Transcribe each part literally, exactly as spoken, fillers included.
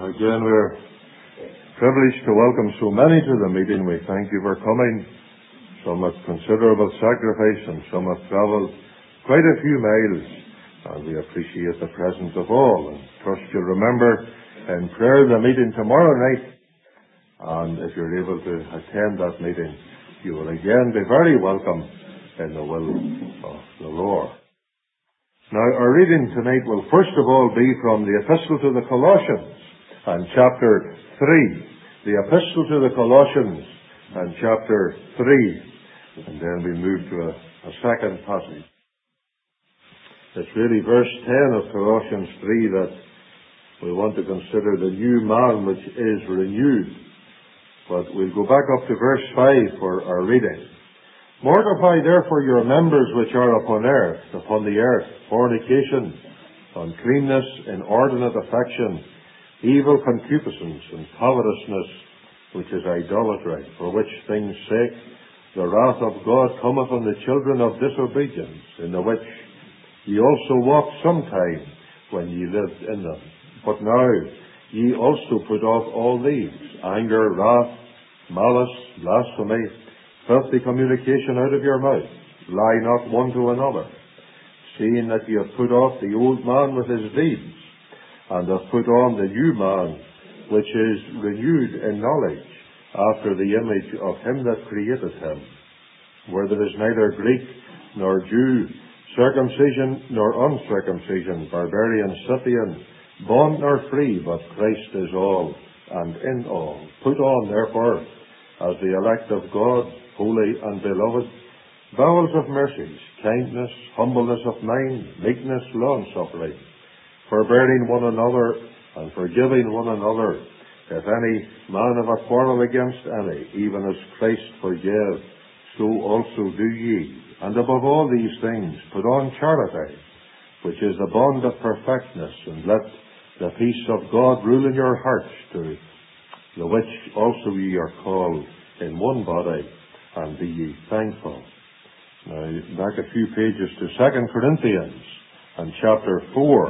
Again, we're privileged to welcome so many to the meeting. We thank you for coming. Some with considerable sacrifice and some have travelled quite a few miles. And we appreciate the presence of all. And trust you'll remember in prayer the meeting tomorrow night. And if you're able to attend that meeting, you will again be very welcome in the will of the Lord. Now, our reading tonight will first of all be from the Epistle to the Colossians and chapter three. The Epistle to the Colossians and chapter three. And then we move to a, a second passage. It's really verse ten of Colossians three that we want to consider the new man which is renewed. But we'll go back up to verse five for our reading. Mortify therefore your members which are upon earth, upon the earth, fornication, uncleanness, inordinate affection, evil concupiscence, and covetousness, which is idolatry, for which things' sake the wrath of God cometh on the children of disobedience, in the which ye also walked sometime when ye lived in them. But now ye also put off all these: anger, wrath, malice, blasphemy, filthy communication out of your mouth. Lie not one to another, seeing that ye have put off the old man with his deeds, and have put on the new man, which is renewed in knowledge, after the image of him that created him, where there is neither Greek nor Jew, circumcision nor uncircumcision, barbarian, Scythian, bond nor free, but Christ is all, and in all. Put on, therefore, as the elect of God, holy and beloved, bowels of mercies, kindness, humbleness of mind, meekness, long-suffering, forbearing one another, and forgiving one another. If any man have a quarrel against any, even as Christ forgave, so also do ye. And above all these things, put on charity, which is the bond of perfectness, and let the peace of God rule in your hearts, to the which also ye are called in one body, and be ye thankful. Now, back a few pages to Second Corinthians and chapter four.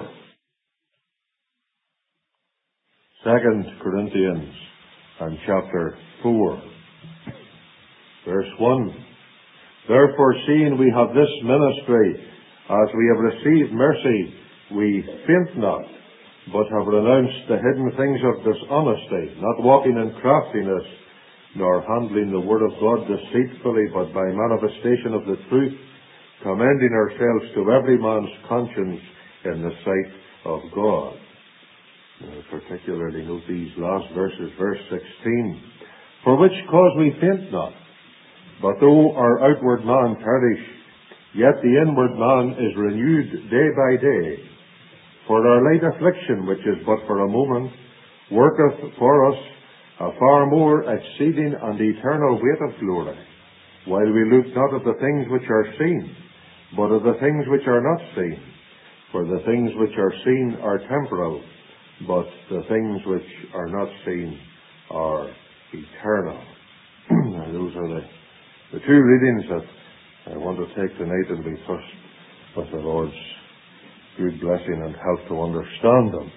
Second Corinthians and chapter four. Verse one. Therefore, seeing we have this ministry, as we have received mercy, we faint not, but have renounced the hidden things of dishonesty, not walking in craftiness, nor handling the word of God deceitfully, but by manifestation of the truth, commending ourselves to every man's conscience in the sight of God. Now, particularly note these last verses, verse sixteen. For which cause we faint not, but though our outward man perish, yet the inward man is renewed day by day. For our light affliction, which is but for a moment, worketh for us a far more exceeding and eternal weight of glory, while we look not at the things which are seen, but at the things which are not seen. For the things which are seen are temporal, but the things which are not seen are eternal. Now, those are the, the two readings that I want to take tonight, and be first with the Lord's good blessing and help to understand them.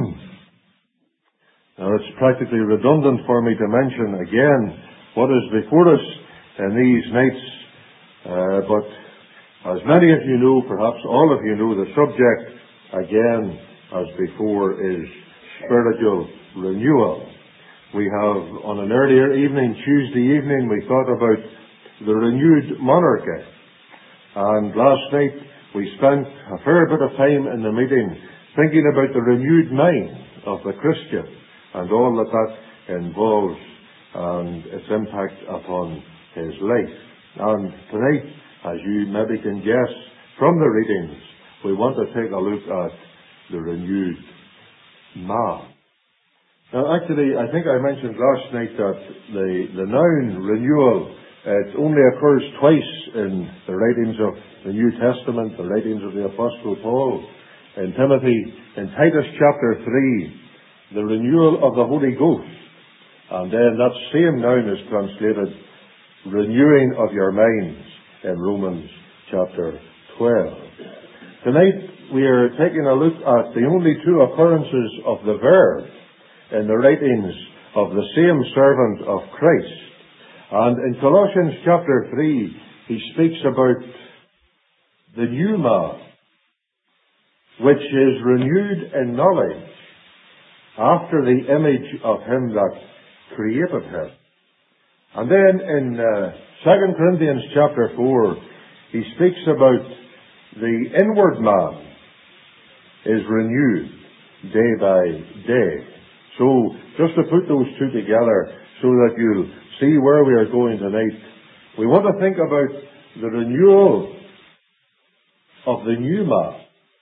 Now, it's practically redundant for me to mention again what is before us in these nights, uh, but as many of you know, perhaps all of you know, the subject, again, as before, is spiritual renewal. We have, on an earlier evening, Tuesday evening, we thought about the renewed monarchy. And last night, we spent a fair bit of time in the meeting thinking about the renewed mind of the Christian, and all that that involves, and its impact upon his life. And tonight, as you maybe can guess from the readings, we want to take a look at the renewed man. Now, actually, I think I mentioned last night that the, the noun renewal, it only occurs twice in the writings of the New Testament, the writings of the Apostle Paul. In Timothy, in Titus chapter three, the renewal of the Holy Ghost. And then that same noun is translated renewing of your minds in Romans chapter twelve. Tonight we are taking a look at the only two occurrences of the verb in the writings of the same servant of Christ. And in Colossians chapter three, he speaks about the new man, which is renewed in knowledge after the image of him that created him. And then in uh, Second Corinthians chapter four, he speaks about the inward man is renewed day by day. So, just to put those two together so that you'll see where we are going tonight, we want to think about the renewal of the new man,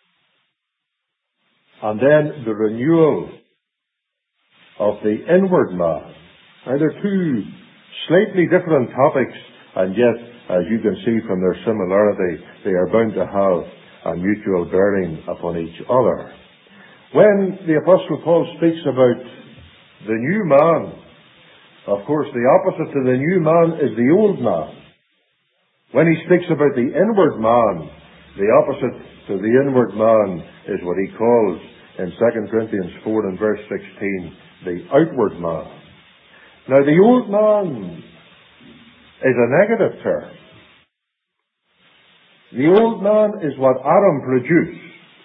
and then the renewal of the inward man. Now, they're two slightly different topics, and yet, as you can see from their similarity, they are bound to have a mutual bearing upon each other. When the Apostle Paul speaks about the new man, of course, the opposite to the new man is the old man. When he speaks about the inward man, the opposite to the inward man is what he calls in Second Corinthians four and verse sixteen, the outward man. Now, the old man is a negative term. The old man is what Adam produced.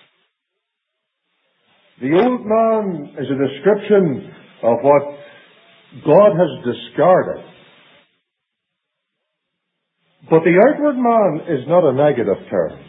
The old man is a description of what God has discarded. But the outward man is not a negative term.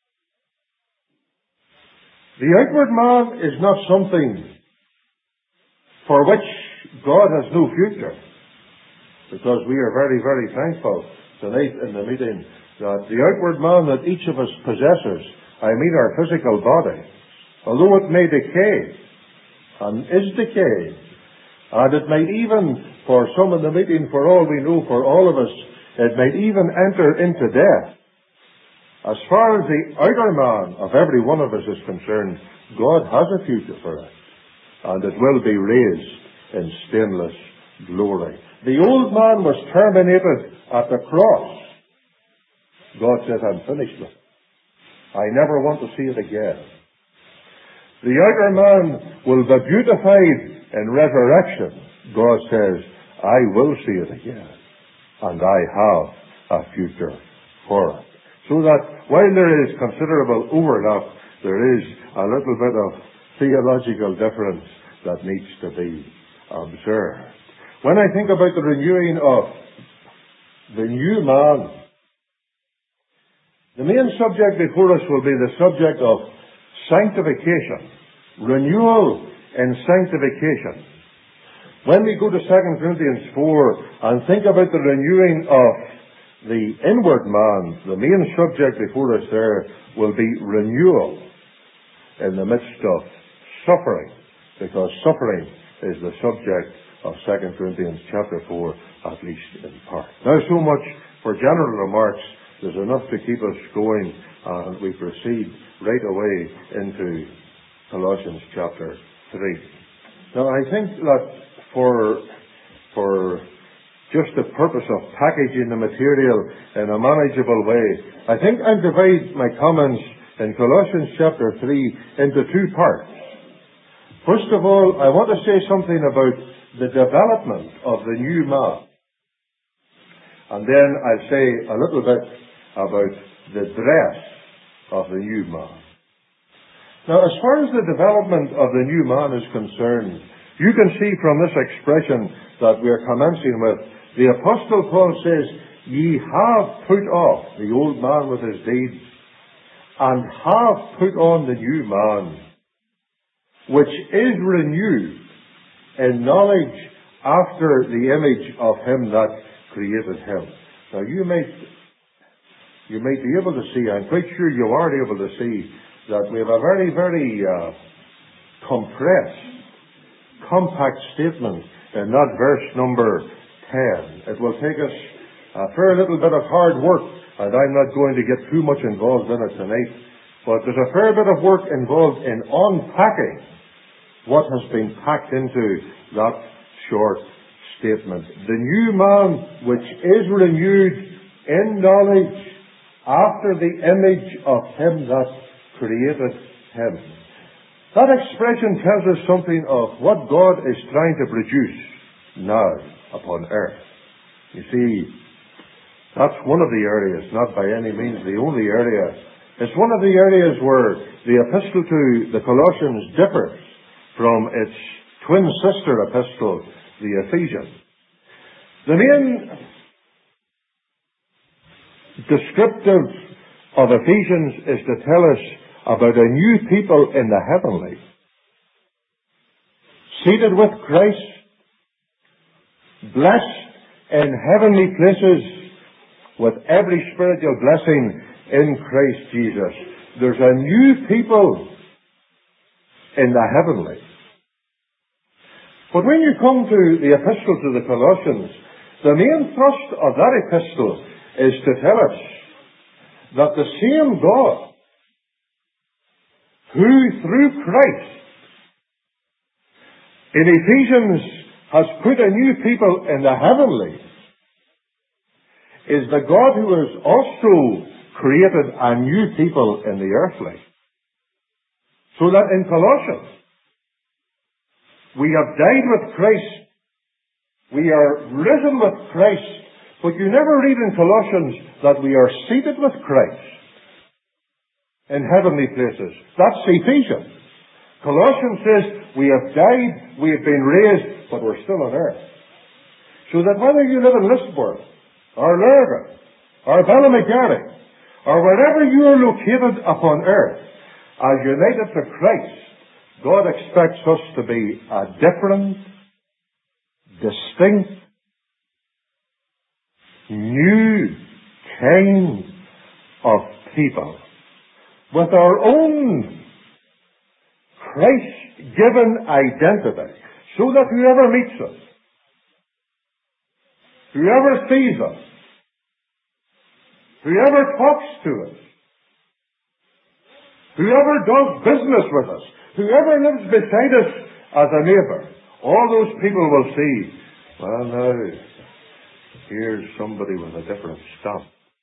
The outward man is not something for which God has no future. Because we are very, very thankful tonight in the meeting that the outward man that each of us possesses, I mean our physical body, although it may decay, and is decaying, and it might even, for some in the meeting, for all we know, for all of us, it might even enter into death. As far as the outer man of every one of us is concerned, God has a future for it, and it will be raised in stainless glory. The old man was terminated at the cross. God said, I'm finished with it. I never want to see it again. The outer man will be beautified in resurrection. God says, I will see it again. And I have a future for it. So that while there is considerable overlap, there is a little bit of theological difference that needs to be observed. When I think about the renewing of the new man, the main subject before us will be the subject of sanctification. Renewal and sanctification. When we go to Second Corinthians four and think about the renewing of the inward man, the main subject before us there will be renewal in the midst of suffering, because suffering is the subject of Second Corinthians chapter four, at least in part. Now, so much for general remarks. There's enough to keep us going, and we proceed right away into Colossians chapter three. Now, I think that for, for just the purpose of packaging the material in a manageable way, I think I'll divide my comments in Colossians chapter three into two parts. First of all, I want to say something about the development of the new man. And then I'll say a little bit about the dress of the new man. Now, as far as the development of the new man is concerned, you can see from this expression that we are commencing with, the Apostle Paul says, ye have put off the old man with his deeds, and have put on the new man, which is renewed in knowledge after the image of him that created him. Now, you may, you may be able to see, I'm quite sure you are able to see, that we have a very, very uh, compressed, compact statement in that verse number ten. It will take us a fair little bit of hard work, and I'm not going to get too much involved in it tonight, but there's a fair bit of work involved in unpacking what has been packed into that short statement. The new man, which is renewed in knowledge after the image of him that created him. That expression tells us something of what God is trying to produce now upon earth. You see, that's one of the areas, not by any means the only area. It's one of the areas where the epistle to the Colossians differs from its twin sister epistle, the Ephesians. The main descriptive of Ephesians is to tell us about a new people in the heavenly, seated with Christ, blessed in heavenly places with every spiritual blessing in Christ Jesus. There's a new people in the heavenly. But when you come to the epistle to the Colossians, the main thrust of that epistle is to tell us that the same God who through Christ in Ephesians has put a new people in the heavenly is the God who has also created a new people in the earthly. So that in Colossians, we have died with Christ, we are risen with Christ, but you never read in Colossians that we are seated with Christ in heavenly places. That's Ephesians. Colossians says we have died, we have been raised, but we're still on earth. So that whether you live in Lisbon, or Lurgan, or Ballymacarry, or wherever you are located upon earth, as united to Christ, God expects us to be a different, distinct, new kind of people with our own Christ-given identity, so that whoever meets us, whoever sees us, whoever talks to us, whoever does business with us, whoever lives beside us as a neighbour, all those people will see, well now, here's somebody with a different stamp.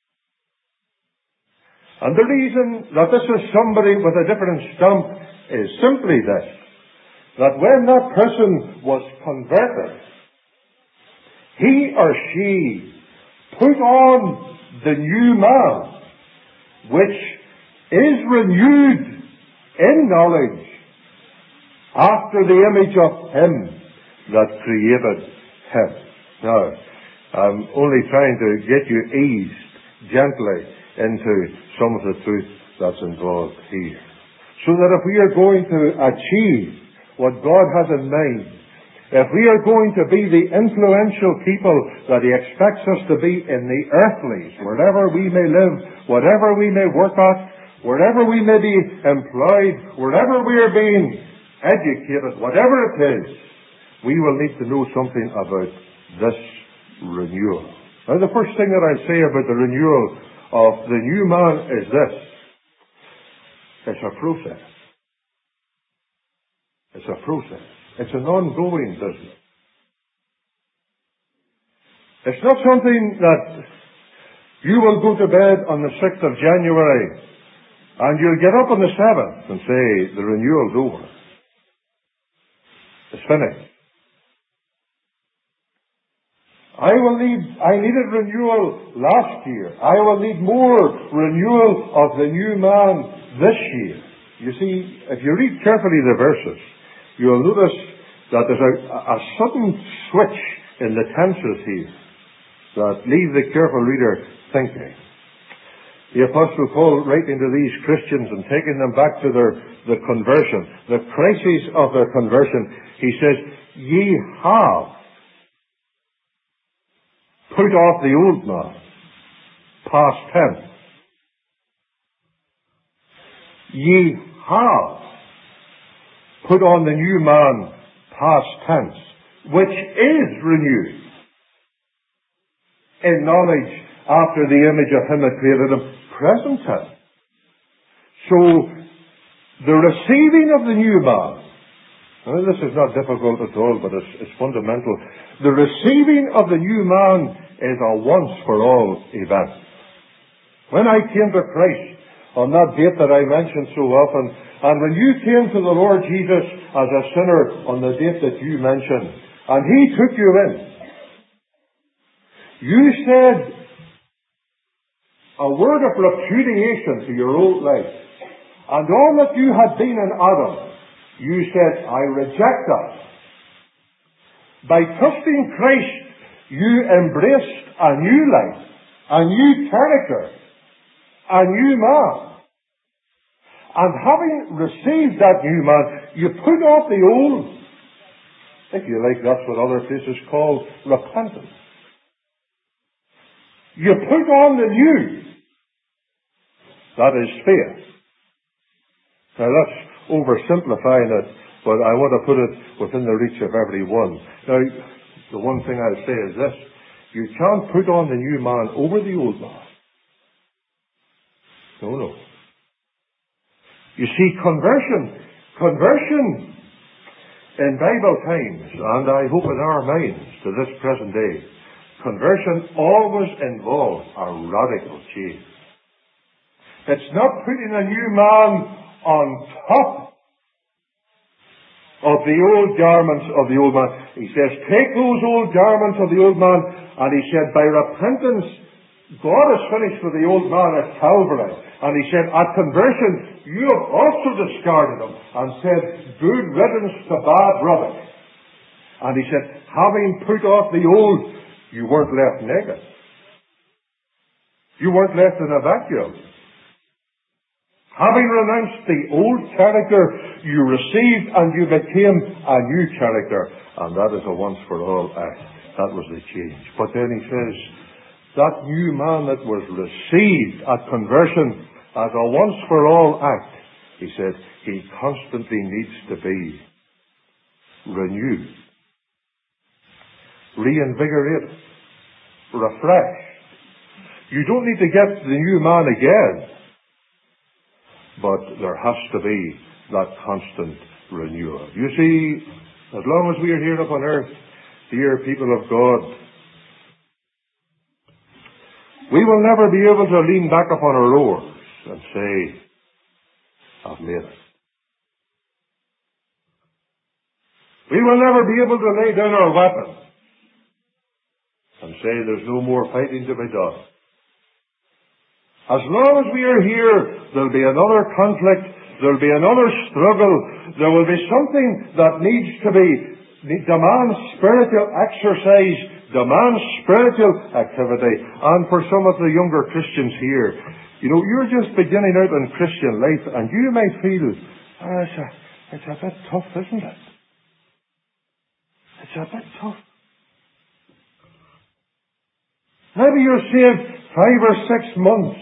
And the reason that this is somebody with a different stamp is simply this, that when that person was converted, he or she put on the new man, which is renewed in knowledge after the image of him that created him. Now, I'm only trying to get you eased gently into some of the truth that's involved here. So that if we are going to achieve what God has in mind, if we are going to be the influential people that He expects us to be in the earthlies, wherever we may live, whatever we may work at, wherever we may be employed, wherever we are being educated, whatever it is, we will need to know something about this renewal. Now, the first thing that I say about the renewal of the new man is this. It's a process. It's a process. It's an ongoing business. It's not something that you will go to bed on the sixth of January and you'll get up on the seventh and say, the renewal's over. It's finished. I will need, I needed renewal last year. I will need more renewal of the new man this year. You see, if you read carefully the verses, you'll notice that there's a, a sudden switch in the tenses here that leave the careful reader thinking. The Apostle Paul, writing to these Christians and taking them back to their, their conversion, the crisis of their conversion, he says, ye have put off the old man, past tense. Ye have put on the new man, past tense, which is renewed in knowledge after the image of him that created him, present tense. So, the receiving of the new man, now this is not difficult at all, but it's, it's fundamental. The receiving of the new man is a once-for-all event. When I came to Christ, on that date that I mentioned so often, And when you came to the Lord Jesus as a sinner on the date that you mentioned, and He took you in, you said a word of repudiation to your old life. And all that you had been in Adam, you said, I reject that. By trusting Christ, you embraced a new life, a new character, a new man. And having received that new man, you put off the old. If you like, that's what other places call repentance. You put on the new. That is faith. Now that's oversimplifying it, but I want to put it within the reach of everyone. Now, the one thing I'll say is this. You can't put on the new man over the old man. No, no. You see, conversion, conversion in Bible times, and I hope in our minds to this present day, conversion always involves a radical change. It's not putting a new man on top of the old garments of the old man. He says, take those old garments of the old man, and he said, by repentance, God has finished with the old man at Calvary. And he said, at conversion, you have also discarded them, and said, good riddance to bad rubbish. And he said, having put off the old, you weren't left naked. You weren't left in a vacuum. Having renounced the old character, you received and you became a new character. And that is a once-for-all act. That was the change. But then he says, that new man that was received at conversion as a once-for-all act, he said, he constantly needs to be renewed, reinvigorated, refreshed. You don't need to get the new man again. But there has to be that constant renewal. You see, as long as we are here upon earth, dear people of God, we will never be able to lean back upon our oars and say, I've made it. We will never be able to lay down our weapon and say there's no more fighting to be done. As long as we are here, there'll be another conflict, there'll be another struggle, there will be something that needs to be, demands spiritual exercise, demands spiritual activity. And for some of the younger Christians here, you know, you're just beginning out in Christian life, and you may feel, oh, it's, a, it's a bit tough, isn't it? It's a bit tough. Maybe you're saved five or six months.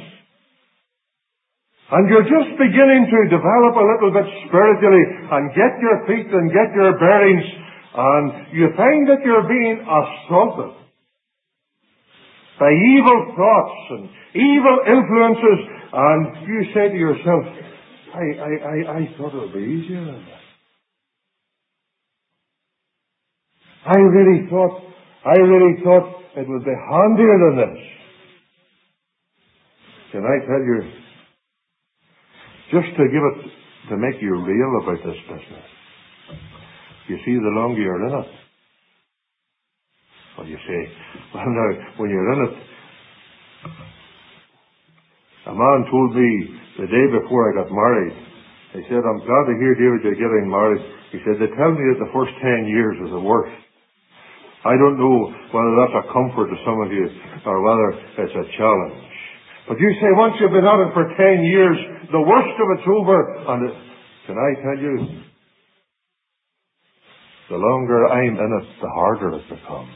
And you're just beginning to develop a little bit spiritually and get your feet and get your bearings, and you find that you're being assaulted by evil thoughts and evil influences, and you say to yourself, I, I, I, I thought it would be easier than that. I really thought, I really thought it would be handier than this. Can I tell you, just to give it, to make you real about this business. You see, the longer you're in it, well, you say, well now, when you're in it, a man told me the day before I got married, he said, I'm glad to hear, David, you're getting married. He said, they tell me that the first ten years is the worst. I don't know whether that's a comfort to some of you or whether it's a challenge. But you say, once you've been at it for ten years, the worst of it's over. And it, can I tell you, the longer I'm in it, the harder it becomes.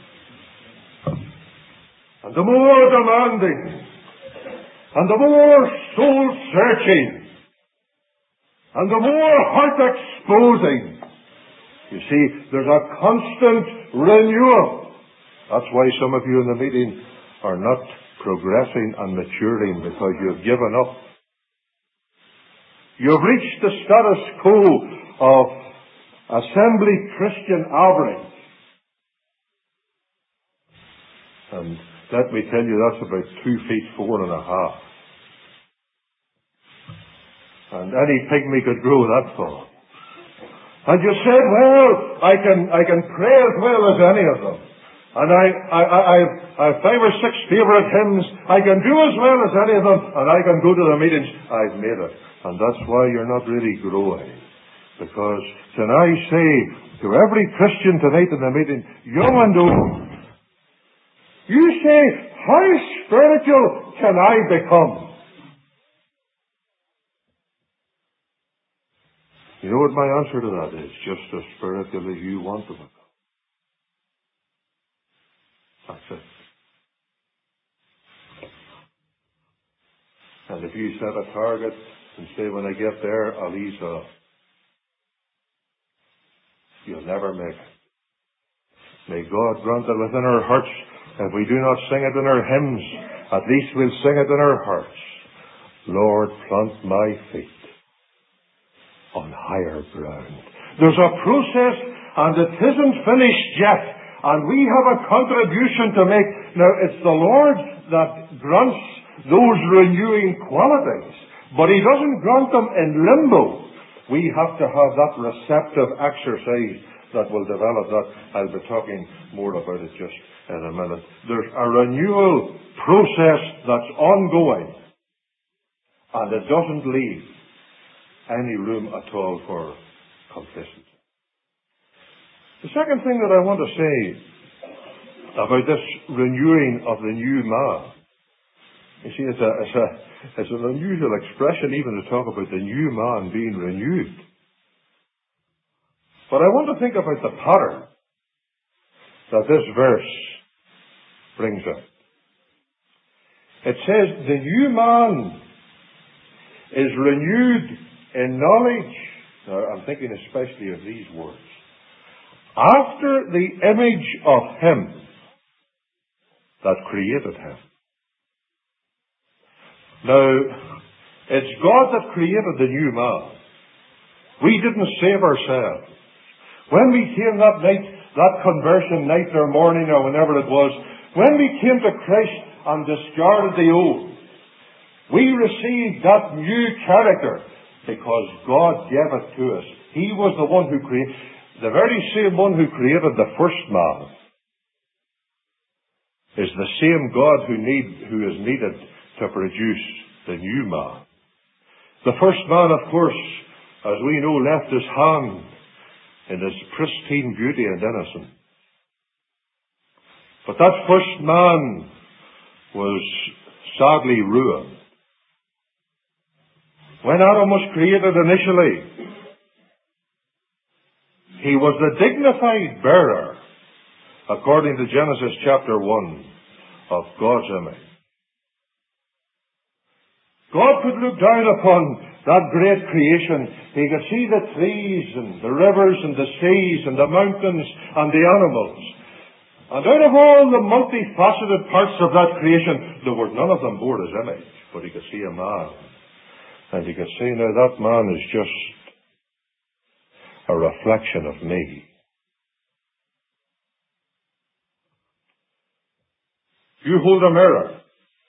And the more demanding, and the more soul-searching, and the more heart-exposing. You see, there's a constant renewal. That's why some of you in the meeting are not progressing and maturing, because you've given up. You've reached the status quo of assembly Christian average. And let me tell you, that's about two feet four and a half. And any pygmy could grow that tall. And you said, well, I can, I can pray as well as any of them. And I, I, I, I've, I've five or six favourite hymns. I can do as well as any of them, and I can go to the meetings. I've made it. And that's why you're not really growing. Because can I say to every Christian tonight in the meeting, young and old, you say, how spiritual can I become? You know what my answer to that is? Just as spiritual as you want to become. That's it. And if you set a target and say, when I get there, I'll ease off, you'll never make it. May God grant that within our hearts, if we do not sing it in our hymns, at least we'll sing it in our hearts. Lord, plant my feet on higher ground. There's a process, and it isn't finished yet, and we have a contribution to make. Now, it's the Lord that grants those renewing qualities, but He doesn't grant them in limbo. We have to have that receptive exercise that will develop that. I'll be talking more about it just in a minute. There's a renewal process that's ongoing, and it doesn't leave any room at all for complacency. The second thing that I want to say about this renewing of the new man, you see, it's, a, it's, a, it's an unusual expression even to talk about the new man being renewed. But I want to think about the pattern that this verse brings out. It says, the new man is renewed in knowledge. Now, I'm thinking especially of these words. After the image of Him that created him. Now, it's God that created the new man. We didn't save ourselves. When we came that night, that conversion night or morning or whenever it was, when we came to Christ and discarded the old, we received that new character because God gave it to us. He was the one who created, the very same one who created the first man is the same God who need, who is needed to produce the new man. The first man, of course, as we know, left his hand in his pristine beauty and innocence. But that first man was sadly ruined. When Adam was created initially, he was the dignified bearer, according to Genesis chapter one, of God's image. God could look down upon that great creation. He could see the trees and the rivers and the seas and the mountains and the animals. And out of all the multifaceted parts of that creation, there were none of them bore his image. But he could see a man. And he could say, now that man is just a reflection of me. You hold a mirror,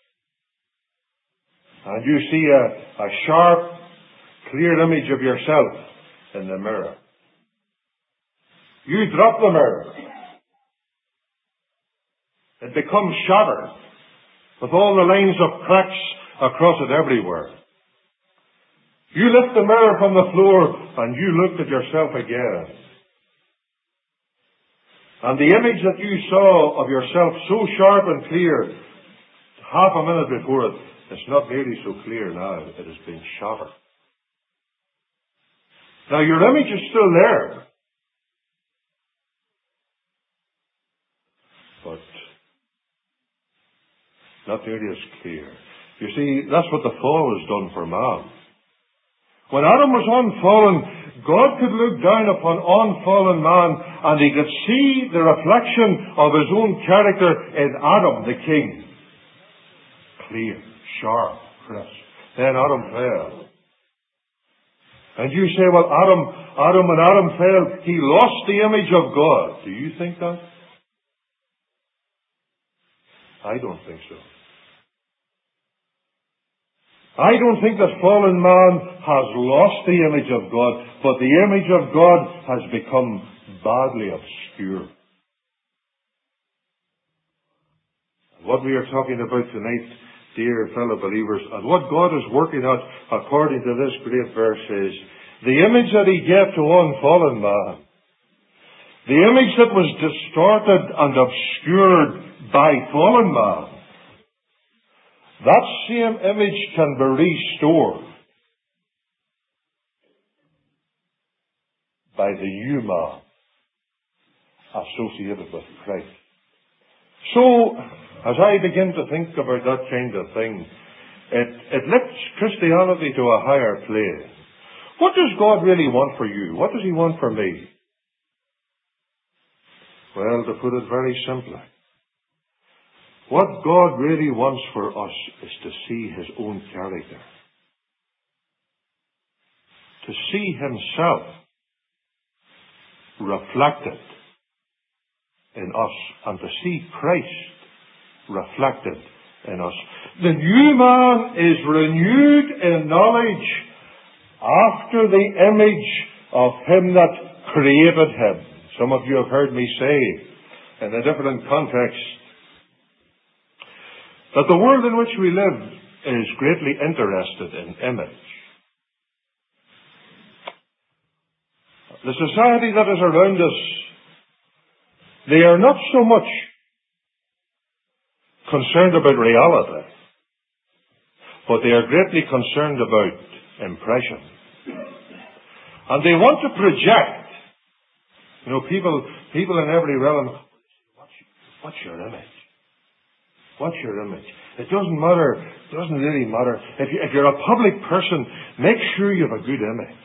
and you see a, a sharp, clear image of yourself in the mirror. You drop the mirror. It becomes shattered, with all the lines of cracks across it everywhere. You lift the mirror from the floor and you look at yourself again. And the image that you saw of yourself so sharp and clear half a minute before it, it's not nearly so clear now. It has been shattered. Now your image is still there. But not nearly as clear. You see, that's what the fall has done for man. When Adam was unfallen, God could look down upon unfallen man and he could see the reflection of his own character in Adam, the king. Clear, sharp, crisp. Then Adam fell. And you say, well, Adam, Adam, when Adam fell, he lost the image of God. Do you think that? I don't think so. I don't think that fallen man has lost the image of God, but the image of God has become badly obscure. What we are talking about tonight, dear fellow believers, and what God is working out according to this great verse is the image that He gave to one fallen man, the image that was distorted and obscured by fallen man, that same image can be restored by the new man associated with Christ. So, as I begin to think about that kind of thing, it, it lifts Christianity to a higher plane. What does God really want for you? What does He want for me? Well, to put it very simply, what God really wants for us is to see His own character. To see Himself reflected in us, and to see Christ reflected in us. The new man is renewed in knowledge after the image of Him that created him. Some of you have heard me say in a different context that the world in which we live is greatly interested in image. The society that is around us, they are not so much concerned about reality, but they are greatly concerned about impression. And they want to project. You know, people people in every realm, what's, what's your image? What's your image? It doesn't matter, it doesn't really matter. If, you, if you're a public person, make sure you have a good image.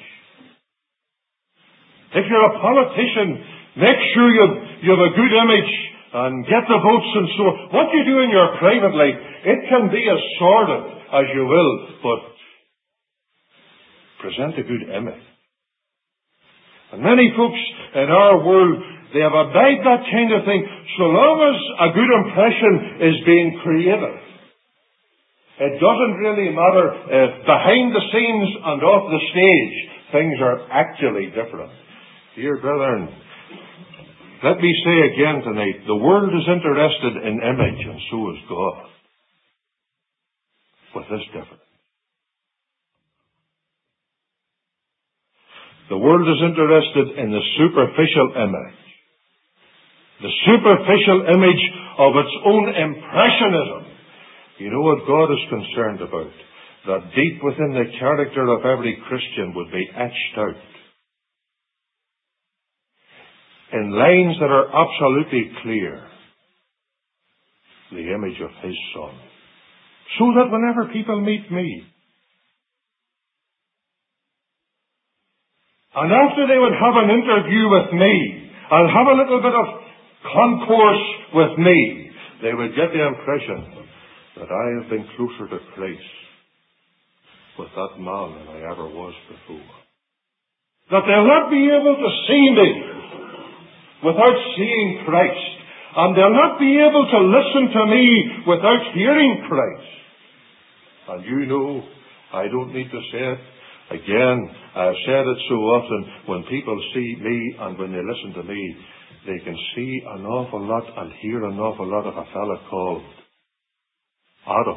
If you're a politician, make sure you have, you have a good image and get the votes and so on. What you do in your private life, it can be as sordid as you will, but present a good image. And many folks in our world, they have abided that kind of thing so long as a good impression is being created. It doesn't really matter if behind the scenes and off the stage things are actually different. Dear brethren, let me say again tonight, the world is interested in image, and so is God. With this difference. The world is interested in the superficial image. The superficial image of its own impressionism. You know what God is concerned about? That deep within the character of every Christian would be etched out in lines that are absolutely clear, the image of His Son. So that whenever people meet me, and after they would have an interview with me, and have a little bit of concourse with me, they would get the impression that I have been closer to Christ with that man than I ever was before. That they'll not be able to see me without seeing Christ. And they'll not be able to listen to me without hearing Christ. And you know, I don't need to say it again. I've said it so often. When people see me and when they listen to me, they can see an awful lot and hear an awful lot of a fella called Adam.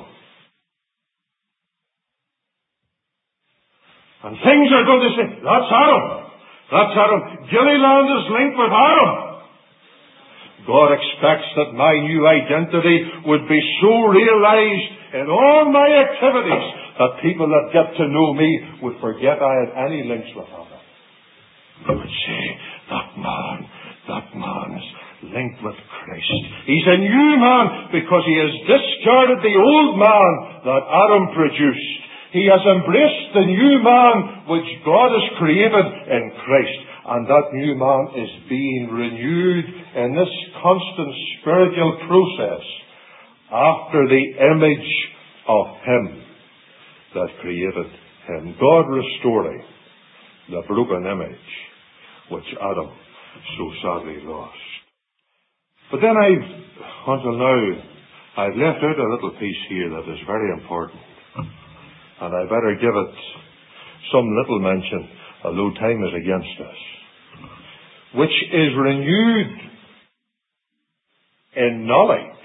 And things are going to say, that's Adam. That's Adam. Gilliland is linked with Adam. God expects that my new identity would be so realized in all my activities that people that get to know me would forget I had any links with Adam. They would say, that man, that man is linked with Christ. He's a new man because he has discarded the old man that Adam produced. He has embraced the new man which God has created in Christ. And that new man is being renewed in this constant spiritual process after the image of Him that created him. God restoring the broken image which Adam so sadly lost. But then I've, until now, I've left out a little piece here that is very important. And I better give it some little mention, although time is against us, which is renewed in knowledge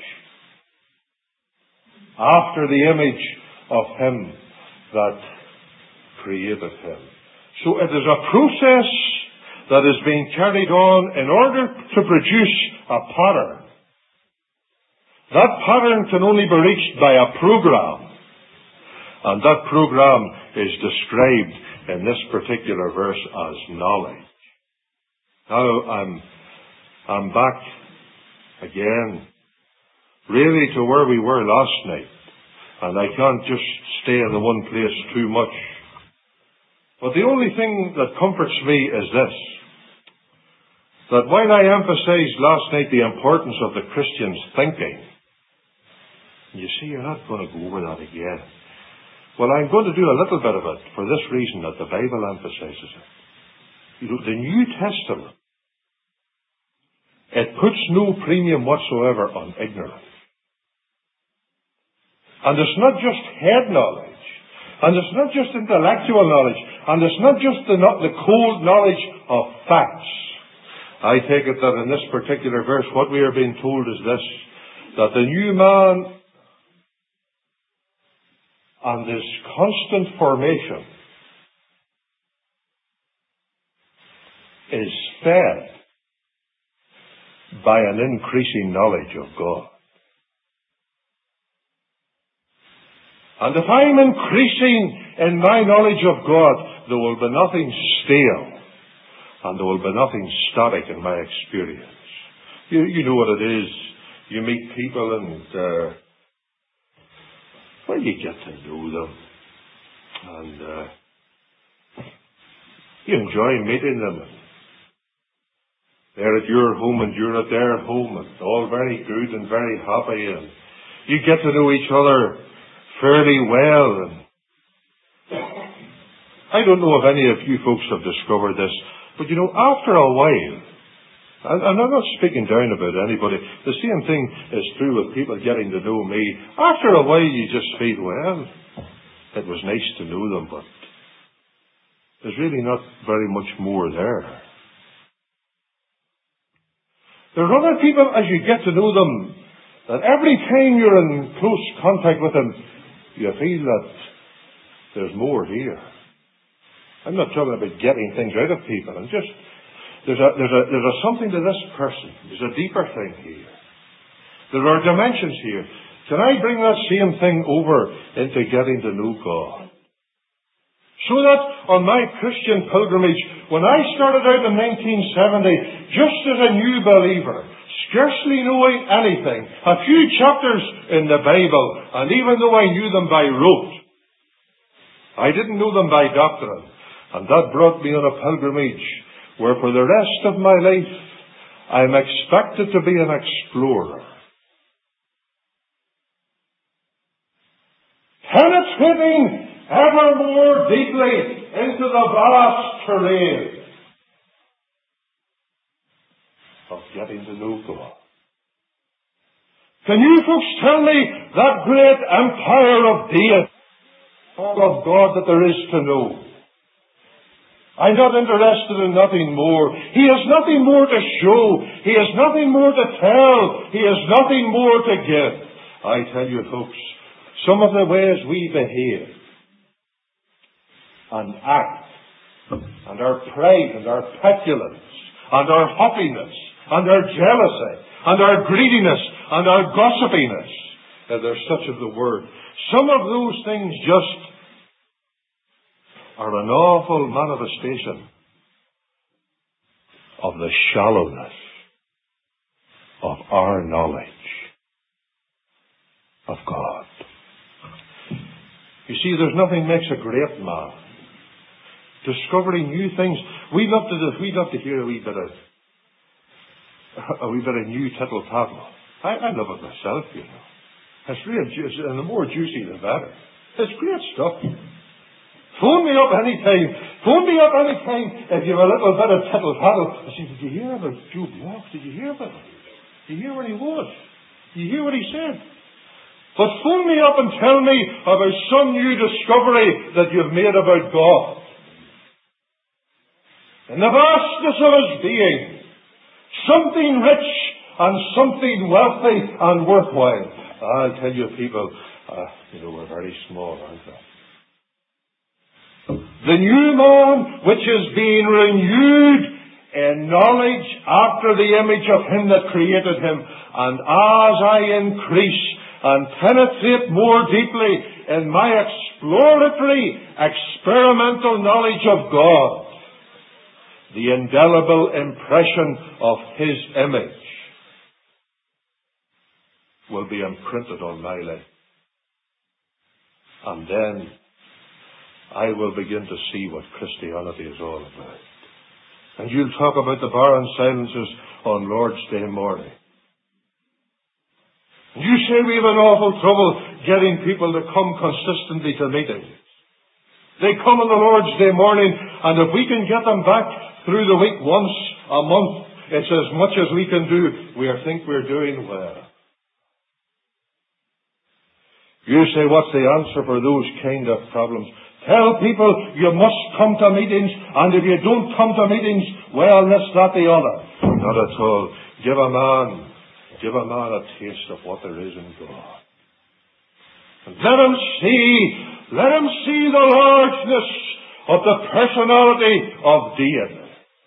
after the image of him that created him. So it is a process that is being carried on in order to produce a pattern. That pattern can only be reached by a program. And that program is described in this particular verse as knowledge. Now I'm, I'm back again, really to where we were last night. And I can't just stay in the one place too much. But the only thing that comforts me is this, that while I emphasized last night the importance of the Christian's thinking, you see, you're not going to go over that again. Well, I'm going to do a little bit of it for this reason, that the Bible emphasizes it. You know, the New Testament, it puts no premium whatsoever on ignorance. And it's not just head knowledge, and it's not just intellectual knowledge, and it's not just the, not the cold knowledge of facts. I take it that in this particular verse, what we are being told is this, that the new man and his constant formation is fed by an increasing knowledge of God. And if I'm increasing in my knowledge of God, there will be nothing stale, and there will be nothing static in my experience. You, you know what it is. You meet people and, uh, well, you get to know them. And uh, you enjoy meeting them. They're at your home and you're at their home, and all very good and very happy. And you get to know each other fairly well. And I don't know if any of you folks have discovered this, but you know, after a while, and I'm not speaking down about anybody, the same thing is true with people getting to know me. After a while you just feel, well, it was nice to know them, but there's really not very much more there. There are other people, as you get to know them, that every time you're in close contact with them, you feel that there's more here. I'm not talking about getting things out of people. I'm just, there's a, there's a, there's a something to this person. There's a deeper thing here. There are dimensions here. Can I bring that same thing over into getting to know God? So that on my Christian pilgrimage, when I started out in nineteen seventy, just as a new believer, scarcely knowing anything, a few chapters in the Bible, and even though I knew them by rote, I didn't know them by doctrine. And that brought me on a pilgrimage where for the rest of my life, I'm expected to be an explorer. Penetrating ever more deeply into the vast terrain of getting to know God. Can you folks tell me that great empire of deity, all of God that there is to know? I'm not interested in nothing more. He has nothing more to show. He has nothing more to tell. He has nothing more to give. I tell you folks, some of the ways we behave and act, and our pride and our petulance, and our haughtiness, and our jealousy, and our greediness, and our gossipiness, if there's such of the word, some of those things just are an awful manifestation of the shallowness of our knowledge of God. You see, there's nothing makes a great man. Discovering new things. We love to we love to hear a wee bit of a wee bit of new tittle tattle. I, I love it myself, you know. It's real juicy, and the more juicy the better. It's great stuff. Phone me up any time. Phone me up any time if you have a little bit of tittle tattle. I say, did you hear about Joe Block? Did you hear about him? Did you hear where he was? Did you hear what he said? But phone me up and tell me about some new discovery that you've made about God. in the vastness of his being, something rich and something wealthy and worthwhile. I'll tell you, people, uh, you know, we're very small, aren't we? The new man, which is being renewed in knowledge after the image of him that created him. And as I increase and penetrate more deeply in my exploratory, experimental knowledge of God, the indelible impression of his image will be imprinted on my life. And then I will begin to see what Christianity is all about. And you'll talk about the barren silences on Lord's Day morning. You say we have an awful trouble getting people to come consistently to meetings. They come on the Lord's Day morning, and if we can get them back through the week once a month, it's as much as we can do. We think we're doing well. You say, what's the answer for those kind of problems? Tell people you must come to meetings, and if you don't come to meetings, well, this, that, the other. Not at all. Give a man, give a man a taste of what there is in God. And let him see, let him see the largeness of the personality of deity.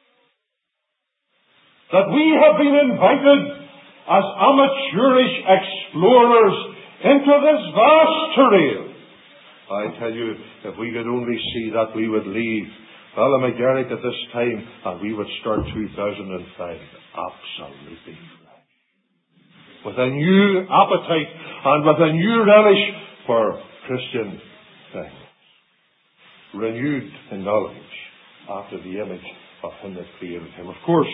That we have been invited as amateurish explorers into this vast terrain. I tell you, if we could only see that, we would leave Ballymagarrick at this time, and we would start two thousand five absolutely fresh, with a new appetite and with a new relish for Christian things, renewed in knowledge after the image of him that created him. Of course,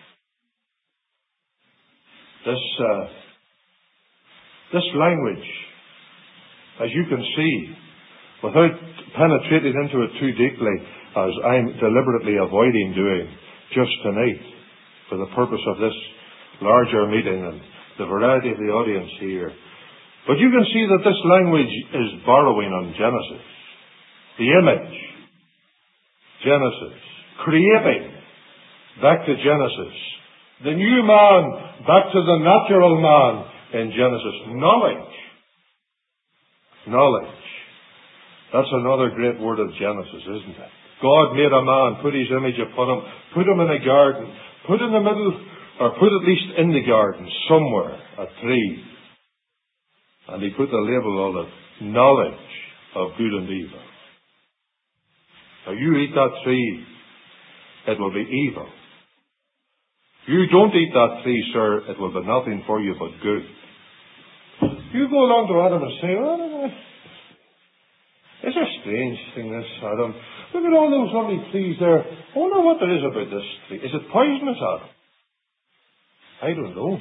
this uh, this language, as you can see, without penetrating into it too deeply, as I'm deliberately avoiding doing just tonight, for the purpose of this larger meeting and the variety of the audience here. But you can see that this language is borrowing on Genesis. The image. Genesis. Creating. Back to Genesis. The new man. Back to the natural man in Genesis. Knowledge. Knowledge. That's another great word of Genesis, isn't it? God made a man, put his image upon him, put him in a garden, put in the middle, or put at least in the garden, somewhere, a tree. And he put the label on it, knowledge of good and evil. Now you eat that tree, it will be evil. You don't eat that tree, sir, it will be nothing for you but good. You go along to Adam and say, oh, it's a strange thing, this, Adam. Look at all those lovely trees there. I wonder what there is about this tree. Is it poisonous, Adam? I don't know.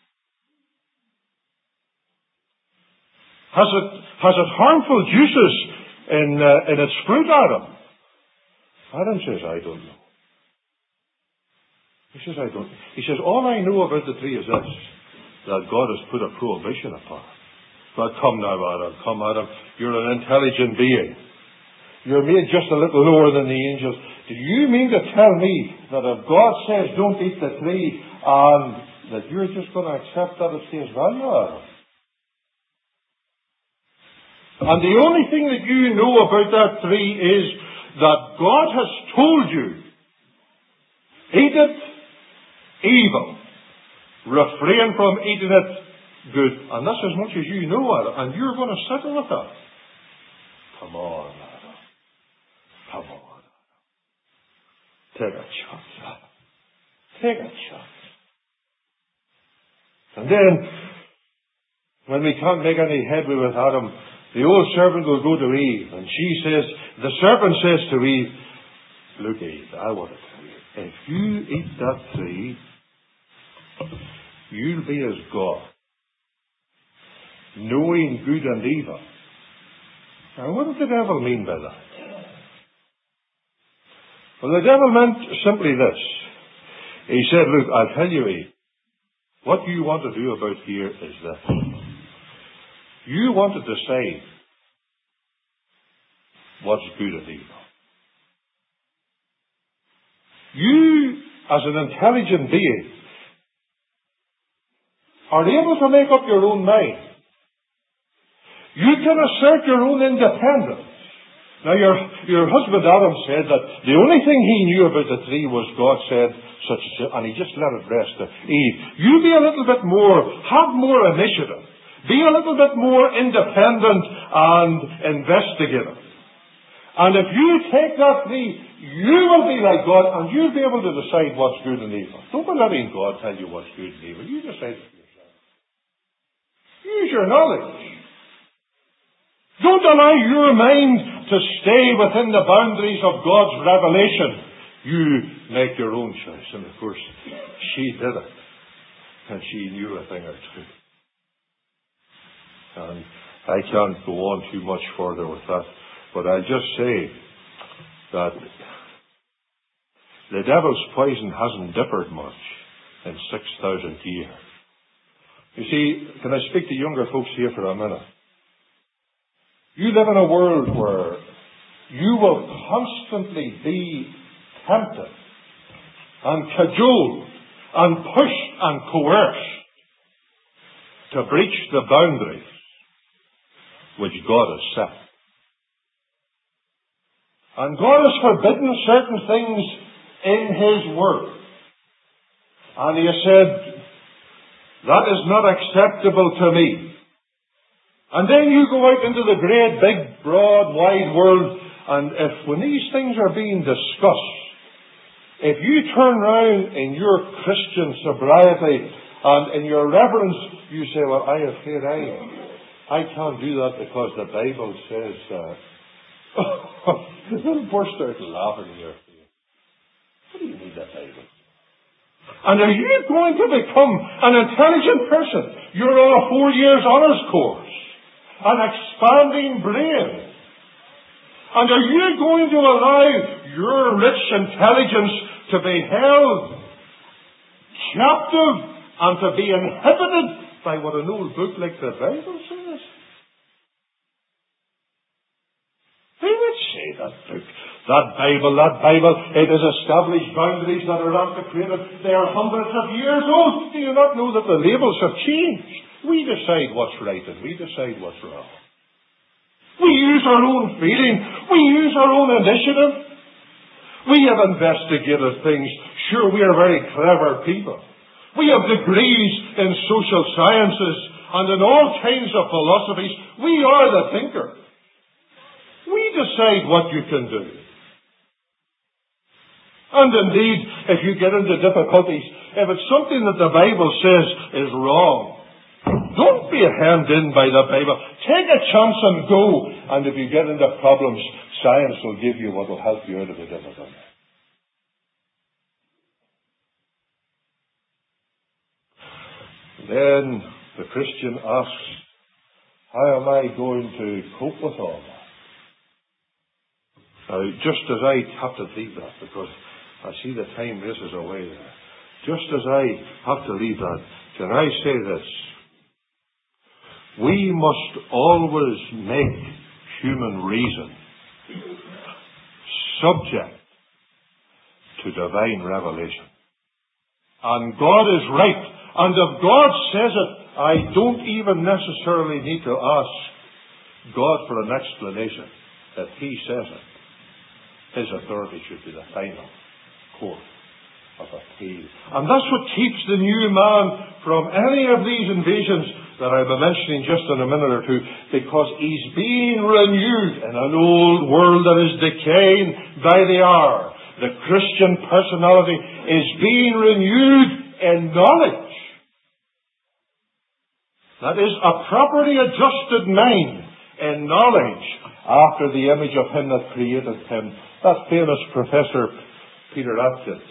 Has it has it harmful juices in uh, in its fruit, Adam? Adam says, I don't know. He says, I don't. He says, all I know about the tree is this, that God has put a prohibition upon it. But come now, Adam, come, Adam. You're an intelligent being. You're made just a little lower than the angels. Do you mean to tell me that if God says don't eat the tree, and that you're just going to accept that at face value, Adam? And the only thing that you know about that tree is that God has told you, eat it, evil. Refrain from eating it, good. And that's as much as you know, Adam. And you're going to settle with that. Come on, Adam. Come on. Take a chance, Adam. Take a chance. And then, when we can't make any headway with Adam, the old serpent will go to Eve. And she says, the serpent says to Eve, look, Eve, I want to tell you, if you eat that tree, you'll be as God, knowing good and evil. Now, what did the devil mean by that? Well, the devil meant simply this. He said, look, I'll tell you, Eve, what you want to do about here is this. You want to decide what's good and evil. You, as an intelligent being, are able to make up your own mind. You can assert your own independence. Now, your, your husband Adam said that the only thing he knew about the tree was God said such and such, and he just let it rest to Eve. You be a little bit more, have more initiative. Be a little bit more independent and investigative. And if you take that tree, you will be like God, and you'll be able to decide what's good and evil. Don't be letting God tell you what's good and evil. You decide it for yourself. Use your knowledge. Don't allow your mind to stay within the boundaries of God's revelation. You make your own choice. And of course, she did it. And she knew a thing or two. And I can't go on too much further with that. But I'll just say that the devil's poison hasn't differed much in six thousand years. You see, can I speak to younger folks here for a minute? You live in a world where you will constantly be tempted and cajoled and pushed and coerced to breach the boundaries which God has set. And God has forbidden certain things in His Word. And He has said, that is not acceptable to me. And then you go out into the great, big, broad, wide world, and if when these things are being discussed, if you turn round in your Christian sobriety and in your reverence, you say, well, I have faith, I, I can't do that because the Bible says that. They'll burst out laughing in your face. What do you need that Bible? And are you going to become an intelligent person? You're on a four years honours course. An expanding brain. And are you going to allow your rich intelligence to be held captive and to be inhibited by what an old book like the Bible says? Who would say that book? That Bible, that Bible, it has established boundaries that are antiquated. They are hundreds of years old. Do you not know that the labels have changed? We decide what's right and we decide what's wrong. We use our own feeling. We use our own initiative. We have investigated things. Sure, we are very clever people. We have degrees in social sciences and in all kinds of philosophies. We are the thinker. We decide what you can do. And indeed, if you get into difficulties, if it's something that the Bible says is wrong, don't be hemmed in by the Bible. Take a chance and go. And if you get into problems, science will give you what will help you out of the difficulty. Then the Christian asks, how am I going to cope with all that? Now, just as I have to leave that, because I see the time races away there. Just as I have to leave that, can I say this? We must always make human reason subject to divine revelation. And God is right. And if God says it, I don't even necessarily need to ask God for an explanation. If He says it, His authority should be the final court of appeal. And that's what keeps the new man from any of these invasions that I'll be mentioning just in a minute or two, because he's being renewed in an old world that is decaying by the hour. The Christian personality is being renewed in knowledge. That is, a properly adjusted mind in knowledge after the image of Him that created him. That famous Professor Peter Atkins.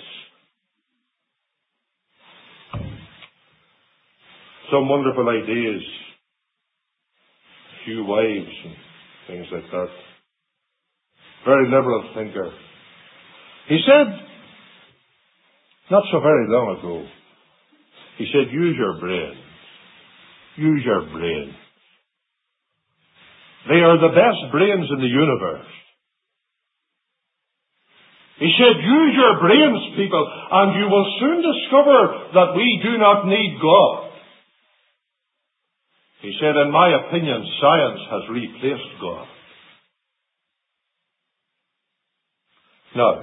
Some wonderful ideas. Few wives and things like that. Very liberal thinker. He said, not so very long ago, he said, use your brain. Use your brain. They are the best brains in the universe. He said, use your brains, people, and you will soon discover that we do not need God. He said, in my opinion, science has replaced God. Now,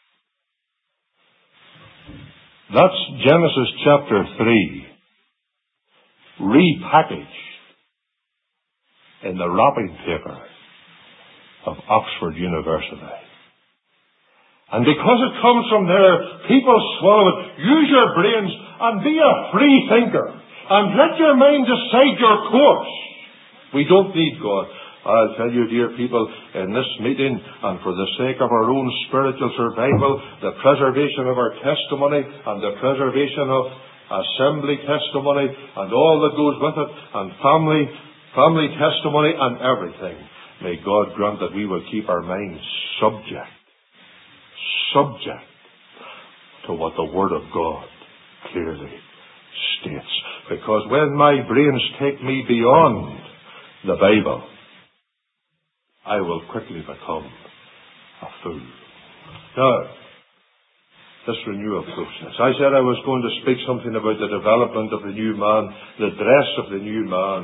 that's Genesis chapter three, repackaged in the wrapping paper of Oxford University. And because it comes from there, people swallow it. Use your brains and be a free thinker. And let your mind decide your course. We don't need God. I'll tell you, dear people, in this meeting, and for the sake of our own spiritual survival, the preservation of our testimony, and the preservation of assembly testimony, and all that goes with it, and family, family testimony, and everything, may God grant that we will keep our minds subject, subject to what the Word of God clearly states. Because when my brains take me beyond the Bible, I will quickly become a fool. Now, this renewal process. I said I was going to speak something about the development of the new man, the dress of the new man.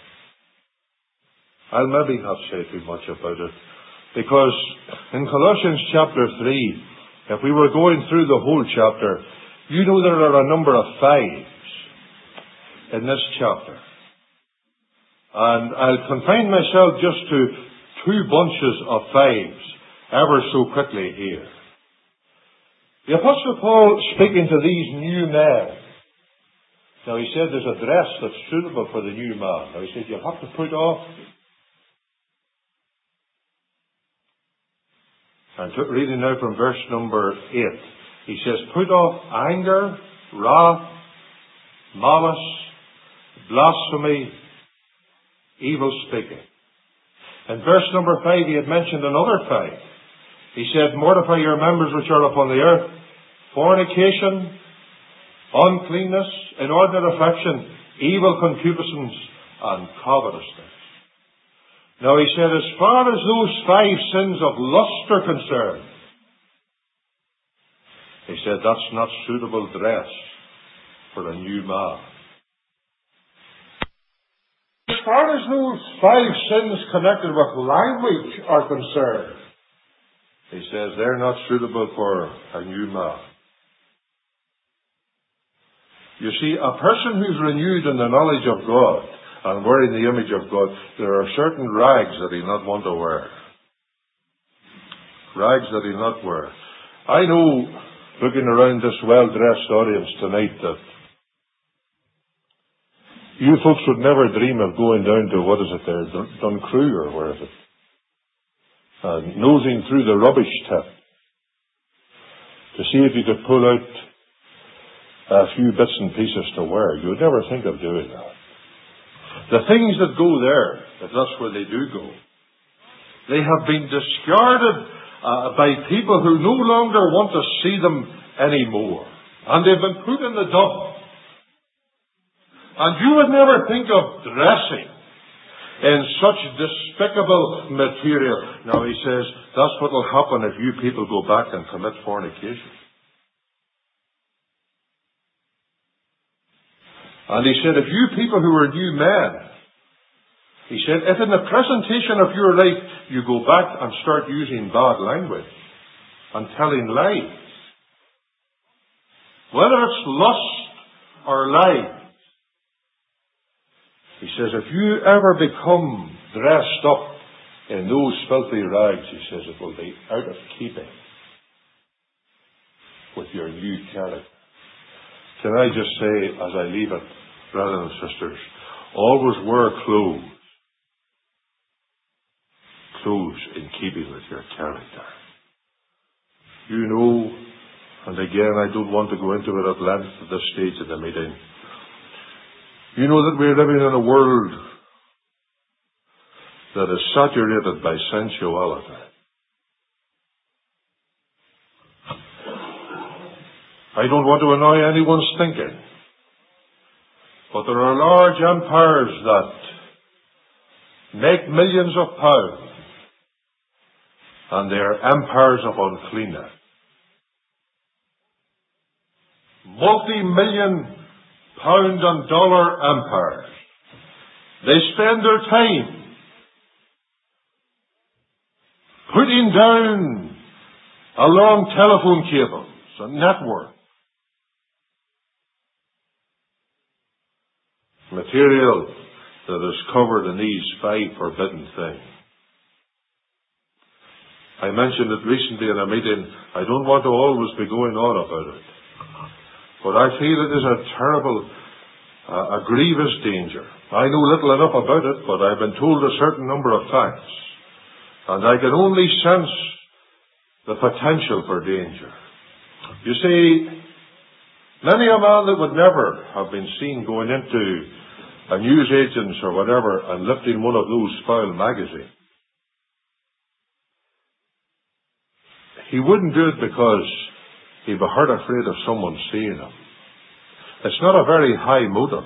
I'll maybe not say too much about it, because in Colossians chapter three, if we were going through the whole chapter, you know there are a number of fives in this chapter. And I'll confine myself just to two bunches of fives ever so quickly here. The Apostle Paul, speaking to these new men, now he said there's a dress that's suitable for the new man. Now he said you have to put off, and reading now from verse number eight, he says, put off anger, wrath, malice, blasphemy, evil speaking. In verse number five, he had mentioned another five. He said, mortify your members which are upon the earth, fornication, uncleanness, inordinate affection, evil concupiscence, and covetousness. Now he said, as far as those five sins of lust are concerned, he said, that's not suitable dress for a new man. As far as those five sins connected with language are concerned, he says they're not suitable for a new man. You see, a person who's renewed in the knowledge of God and wearing the image of God, there are certain rags that he'll not want to wear. Rags that he'll not wear. I know, looking around this well-dressed audience tonight, that you folks would never dream of going down to, what is it there, Dun- Duncrew, or where is it? And nosing through the rubbish tip to see if you could pull out a few bits and pieces to wear. You would never think of doing that. The things that go there, if that's where they do go, they have been discarded uh, by people who no longer want to see them anymore. And they've been put in the dump. And you would never think of dressing in such despicable material. Now he says, that's what will happen if you people go back and commit fornication. And he said, if you people who are new men, he said, if in the presentation of your life you go back and start using bad language and telling lies, whether it's lust or lies, he says, if you ever become dressed up in those filthy rags, he says, it will be out of keeping with your new character. Can I just say, as I leave it, brothers and sisters, always wear clothes. Clothes in keeping with your character. You know, and again, I don't want to go into it at length at this stage of the meeting. You know that we're living in a world that is saturated by sensuality. I don't want to annoy anyone's thinking, but there are large empires that make millions of pounds, and they are empires of uncleanness. multi-million pound and dollar empires. They spend their time putting down along telephone cables and network material that is covered in these five forbidden things. I mentioned it recently in a meeting. I don't want to always be going on about it, but I feel it is a terrible, uh, a grievous danger. I know little enough about it, but I've been told a certain number of facts, and I can only sense the potential for danger. You see, many a man that would never have been seen going into a newsagent's or whatever and lifting one of those foul magazines, he wouldn't do it because he'd be hurt afraid of someone seeing him. It's not a very high motive,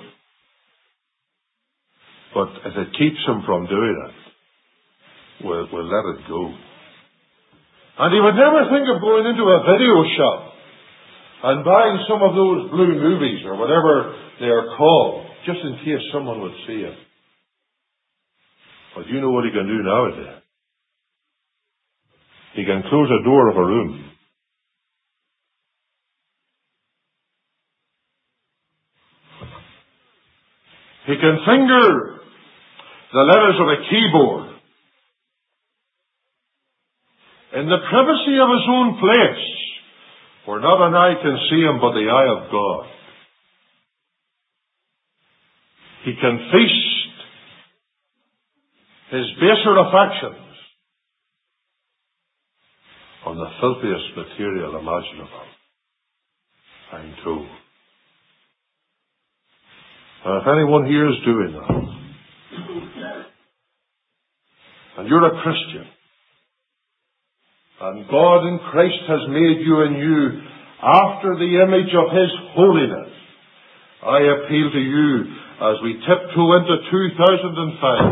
but if it keeps him from doing it, we'll, we'll let it go. And he would never think of going into a video shop and buying some of those blue movies or whatever they are called, just in case someone would see it. But you know what he can do nowadays? He can close the door of a room. He can finger the letters of a keyboard in the privacy of his own place, where not an eye can see him but the eye of God. He can feast his baser affections on the filthiest material imaginable. I'm told. And if anyone here is doing that, and you're a Christian, and God in Christ has made you and you after the image of His holiness, I appeal to you as we tiptoe into two thousand five.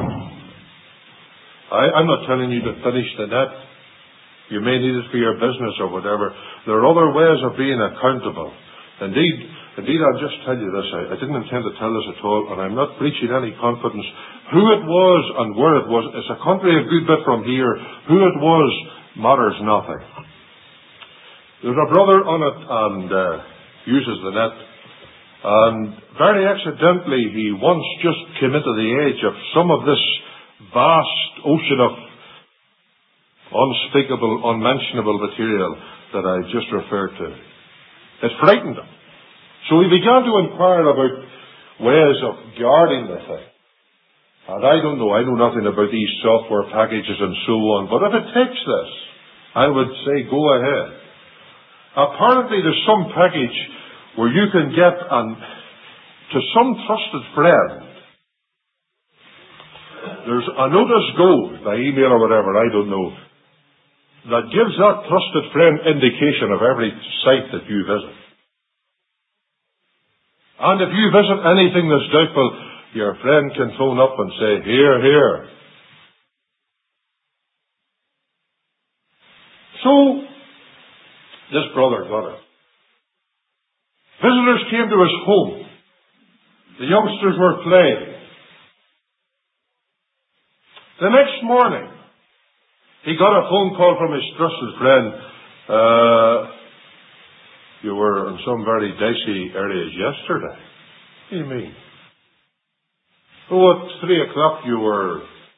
I, I'm not telling you to finish the net. You may need it for your business or whatever. There are other ways of being accountable. Indeed, indeed, I'll just tell you this. I, I didn't intend to tell this at all, and I'm not preaching any confidence. Who it was and where it was, it's a country a good bit from here. Who it was matters nothing. There's a brother on it and uh, uses the net, and very accidentally he once just came into the edge of some of this vast ocean of unspeakable, unmentionable material that I just referred to. It frightened him. So he began to inquire about ways of guarding the thing. And I don't know, I know nothing about these software packages and so on, but if it takes this, I would say go ahead. Apparently there's some package where you can get an, to some trusted friend, there's a notice go by email or whatever, I don't know, that gives that trusted friend indication of every site that you visit. And if you visit anything that's doubtful, your friend can phone up and say, here, here. So, this brother got it. Visitors came to his home. The youngsters were playing. The next morning, he got a phone call from his trusted friend. Uh, you were in some very dicey areas yesterday. What do you mean? Oh, at three o'clock you were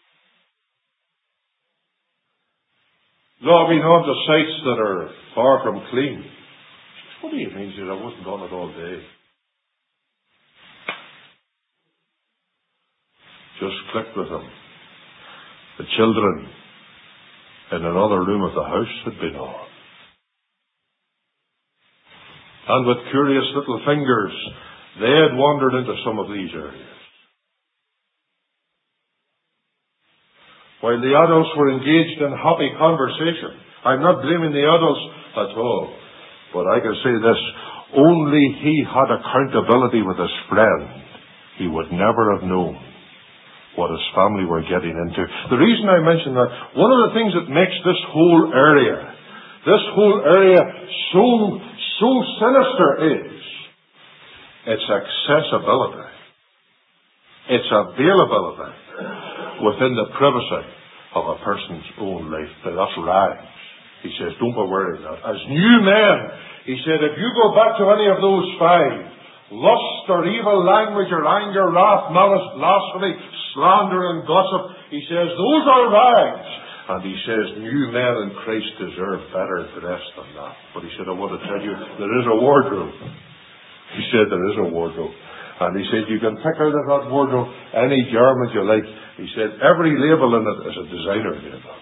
logging on to sites that are far from clean. What do you mean? He said, I wasn't on it all day. Just clicked with him. The children in another room of the house had been on. And with curious little fingers, they had wandered into some of these areas. While the adults were engaged in happy conversation. I'm not blaming the adults at all. But I can say this, only he had accountability with his friend, he would never have known what his family were getting into. The reason I mention that, one of the things that makes this whole area, this whole area so, so sinister is It's accessibility. It's availability within the privacy of a person's own life. That's rags. He says, don't be worried about that. As new men, he said, if you go back to any of those five, lust or evil language or anger, wrath, malice, blasphemy, slander and gossip, he says, those are rags. And he says, new men in Christ deserve better dress than that. But he said, I want to tell you, there is a wardrobe. He said, there is a wardrobe. And he said, you can pick out of that wardrobe any garment you like. He said, every label in it is a designer label.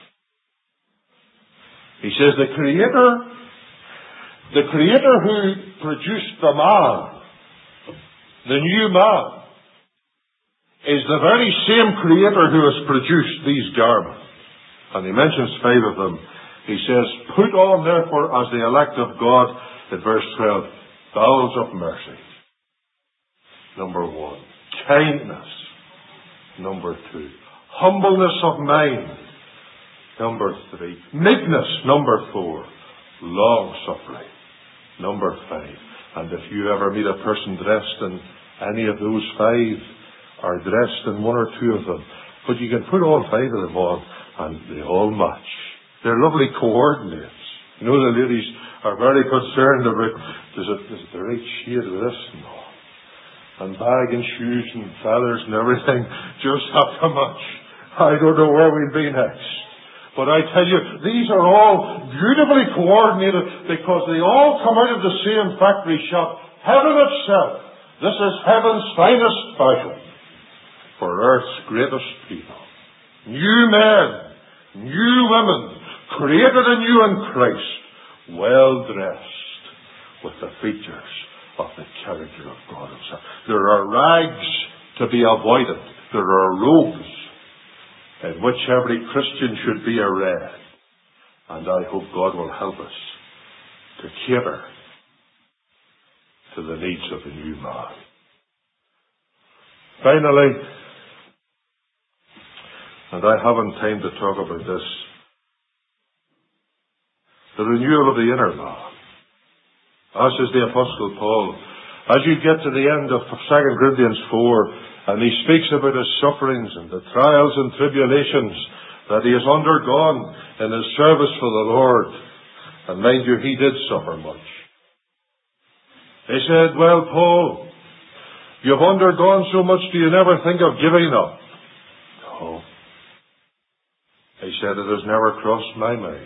He says, the Creator, the Creator who produced the man, the new man, is the very same Creator who has produced these garments. And he mentions five of them. He says, put on therefore as the elect of God, in verse twelve, bowels of mercy. Number one. Kindness. Number two. Humbleness of mind. Number three. Meekness. Number four. Long suffering. Number five. And if you ever meet a person dressed in any of those five, or dressed in one or two of them, but you can put all five of them on, and they all match. They're lovely coordinates. You know, the ladies are very concerned about, does it, is it the right shade of this? No. And bag and shoes and feathers and everything just have to match. I don't know where we'll be next. But I tell you, these are all beautifully coordinated because they all come out of the same factory shop. Heaven itself. This is heaven's finest fashion for earth's greatest people. New men, new women, created anew in Christ, well dressed with the features of the character of God himself. There are rags to be avoided. There are robes in which every Christian should be arrayed. And I hope God will help us to cater to the needs of the new man. Finally, and I haven't time to talk about this, the renewal of the inner man. As is the Apostle Paul, as you get to the end of Second Corinthians four, and he speaks about his sufferings and the trials and tribulations that he has undergone in his service for the Lord. And mind you, he did suffer much. He said, well, Paul, you've undergone so much, do you never think of giving up? No. He said, it has never crossed my mind.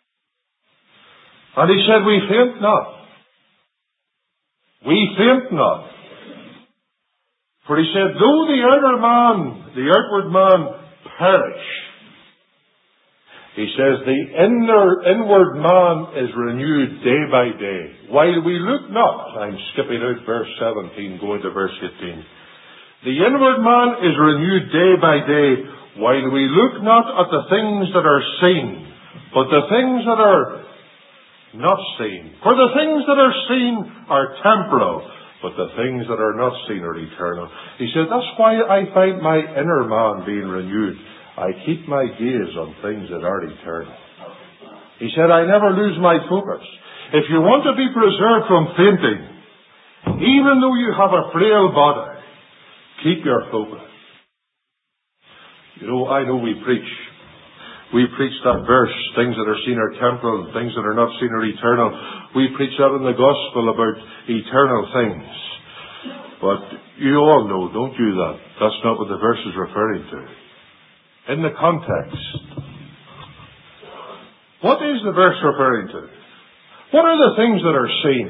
And he said, we faint not. We faint not. For he said, though the outer man, the outward man perish, he says, the inner, inward man is renewed day by day. While we look not, I'm skipping out verse seventeen, going to verse eighteen. The inward man is renewed day by day, while we look not at the things that are seen, but the things that are not seen. For the things that are seen are temporal, but the things that are not seen are eternal. He said, that's why I find my inner man being renewed. I keep my gaze on things that are eternal. He said, I never lose my focus. If you want to be preserved from fainting, even though you have a frail body, keep your focus. You know, I know we preach. We preach that verse, things that are seen are temporal, and things that are not seen are eternal. We preach that in the gospel about eternal things. But you all know, don't you, that that's not what the verse is referring to. In the context, what is the verse referring to? What are the things that are seen?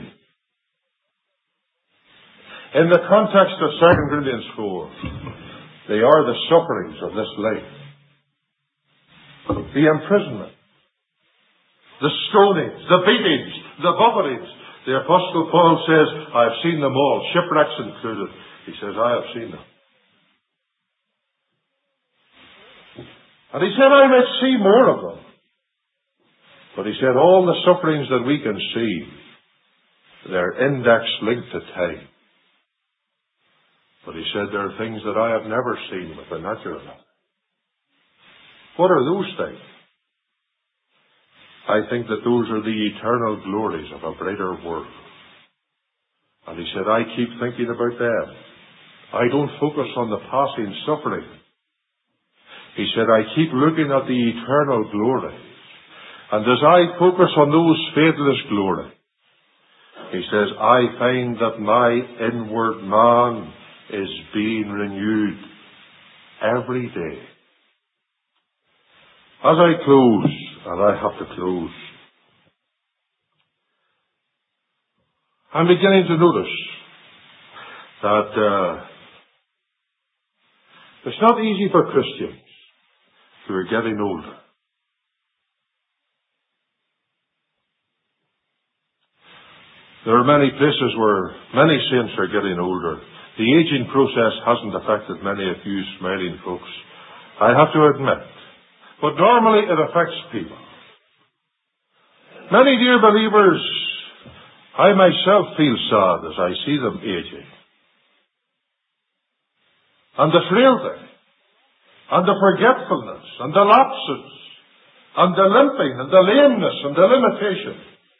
In the context of Second Corinthians four, they are the sufferings of this life. The imprisonment, the stonings, the beatings, the buffetings. The Apostle Paul says, I have seen them all, shipwrecks included. He says, I have seen them. And he said, I might see more of them. But he said, all the sufferings that we can see, they're index linked to time. But he said, there are things that I have never seen with the natural eye. What are those things? I think that those are the eternal glories of a brighter world. And he said, I keep thinking about them. I don't focus on the passing suffering. He said, I keep looking at the eternal glory. And as I focus on those fadeless glory, he says, I find that my inward man is being renewed every day. As I close, and I have to close, I'm beginning to notice that uh, it's not easy for Christians who are getting older. There are many places where many saints are getting older. The aging process hasn't affected many of you smiling folks, I have to admit. But normally it affects people. Many dear believers, I myself feel sad as I see them aging. And the frailty, and the forgetfulness, and the lapses, and the limping, and the lameness, and the limitation.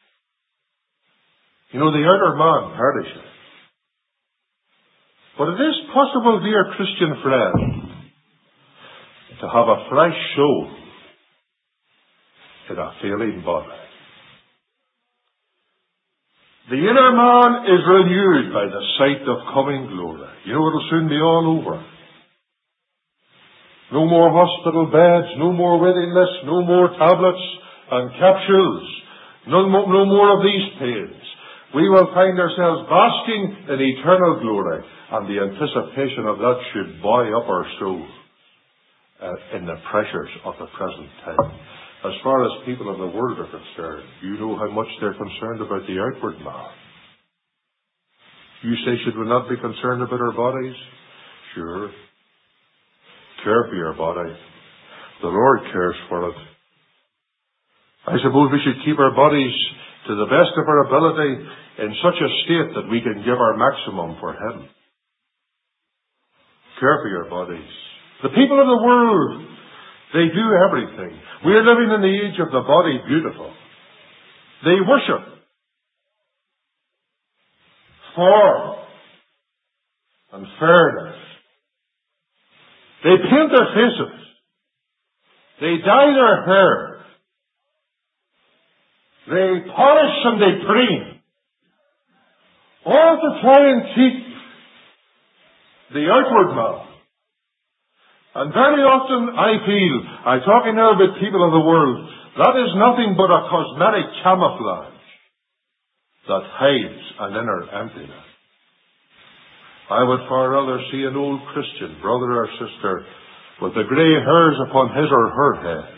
You know, the outer man perishes. But it is possible, dear Christian friend, to have a fresh soul in a failing body. The inner man is renewed by the sight of coming glory. You know, it'll soon be all over. No more hospital beds, no more waiting lists, no more tablets and capsules, no more, no more of these pains. We will find ourselves basking in eternal glory, and the anticipation of that should buoy up our soul uh, in the pressures of the present time. As far as people of the world are concerned, you know how much they're concerned about the outward man. You say, should we not be concerned about our bodies? Sure. Care for your body. The Lord cares for it. I suppose we should keep our bodies to the best of our ability in such a state that we can give our maximum for Him. Care for your bodies. The people of the world, they do everything. We are living in the age of the body beautiful. They worship form and fairness. They paint their faces. They dye their hair. They polish and they preen. All to try and keep the outward man. And very often I feel, I'm talking now about people of the world, that is nothing but a cosmetic camouflage that hides an inner emptiness. I would far rather see an old Christian, brother or sister, with the grey hairs upon his or her head,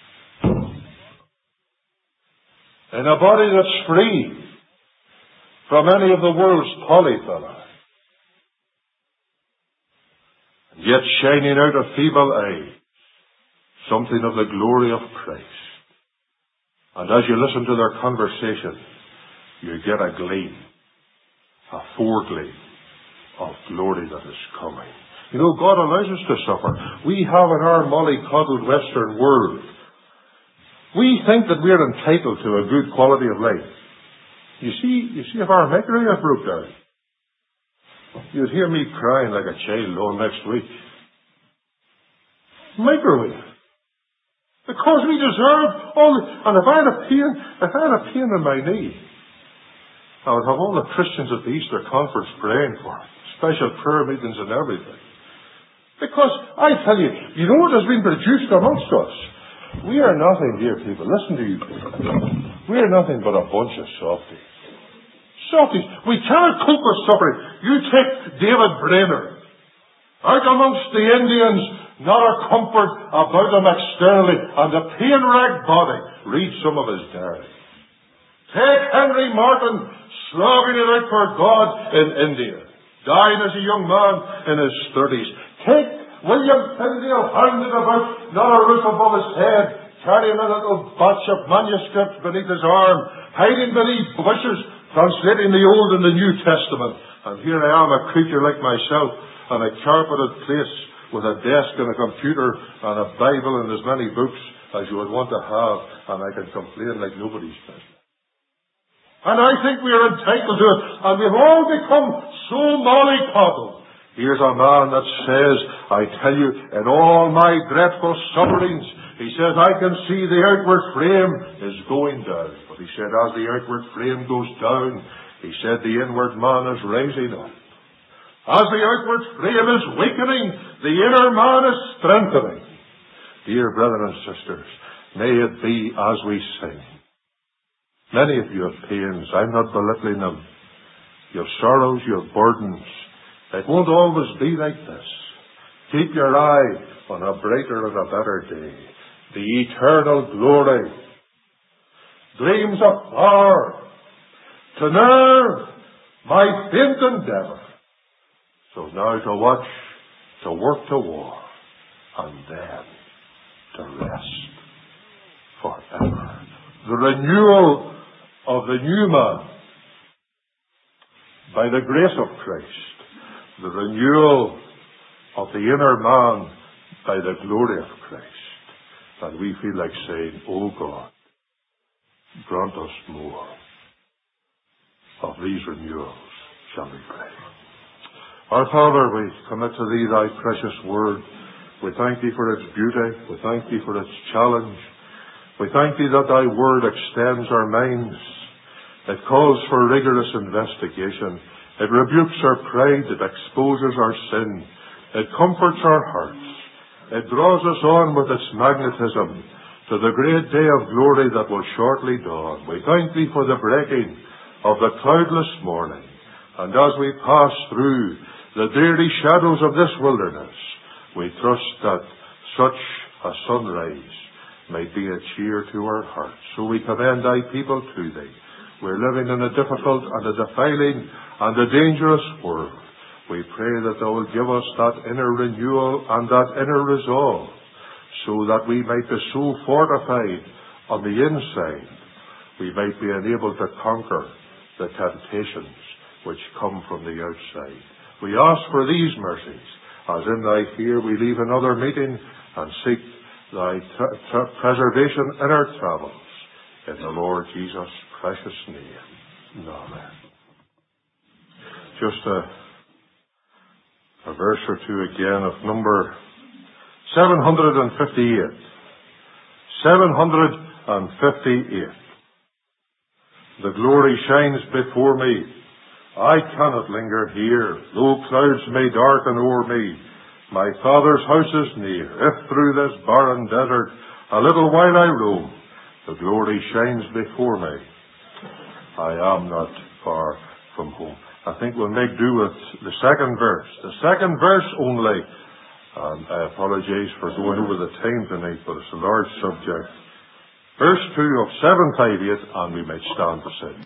in a body that's free from any of the world's polyphony, yet shining out of feeble eye something of the glory of Christ. And as you listen to their conversation, you get a gleam, a foregleam of glory that is coming. You know, God allows us to suffer. We have in our mollycoddled Western world, we think that we are entitled to a good quality of life. You see, you see if our microwave broke down, you'd hear me crying like a child all next week. Microwave. Because we deserve all the, and if I had a pain, if I had a pain in my knee, I would have all the Christians at the Easter conference praying for it. Special prayer meetings and everything. Because, I tell you, you know what has been produced amongst us? We are nothing, dear people. Listen to you people. We are nothing but a bunch of softies. Softies. We cannot cope with suffering. You take David Brainerd. Out amongst the Indians, not a comfort about him externally, and a pain-racked body. Read some of his diary. Take Henry Martin, slogging it out for God in India, dying as a young man in his thirties. Take William Tyndale, hounded about, not a roof above his head, carrying a little batch of manuscripts beneath his arm, hiding beneath bushes, translating the Old and the New Testament. And here I am, a creature like myself, in a carpeted place with a desk and a computer and a Bible and as many books as you would want to have, and I can complain like nobody's business. And I think we are entitled to it. And we've all become so mollycoddled. Here's a man that says, I tell you, in all my dreadful sufferings, he says, I can see the outward frame is going down. But he said, as the outward frame goes down, he said, the inward man is rising up. As the outward frame is weakening, the inner man is strengthening. Dear brethren and sisters, may it be as we sing. Many of you have pains. I'm not belittling them. You have sorrows, you have burdens. It won't always be like this. Keep your eye on a brighter and a better day. The eternal glory. Dreams of power. To nerve my faint endeavour. So now to watch, to work to war, and then to rest forever. The renewal of the new man by the grace of Christ. The renewal of the inner man by the glory of Christ. And we feel like saying, O God, grant us more of these renewals, shall we pray. Our Father, we commit to Thee Thy precious word. We thank Thee for its beauty. We thank Thee for its challenge. We thank Thee that Thy word extends our minds. It calls for rigorous investigation. It rebukes our pride. It exposes our sin. It comforts our hearts. It draws us on with its magnetism to the great day of glory that will shortly dawn. We thank Thee for the breaking of the cloudless morning. And as we pass through the dreary shadows of this wilderness, we trust that such a sunrise may be a cheer to our hearts. So we commend Thy people to Thee. We're living in a difficult and a defiling and a dangerous world. We pray that Thou will give us that inner renewal and that inner resolve, so that we might be so fortified on the inside, we might be enabled to conquer the temptations which come from the outside. We ask for these mercies, as in Thy fear we leave another meeting and seek Thy t- t- preservation in our travels. In the Lord Jesus' precious name. Amen. Just a, a verse or two again of number seven hundred fifty-eight. seven hundred fifty-eight. The glory shines before me. I cannot linger here, though clouds may darken o'er me. My Father's house is near. If through this barren desert a little while I roam, the glory shines before me. I am not far from home. I think we'll make do with the second verse. The second verse only. And I apologize for going over the time tonight, but it's a large subject. Verse two of seven fifty-eight, and we might stand to sing.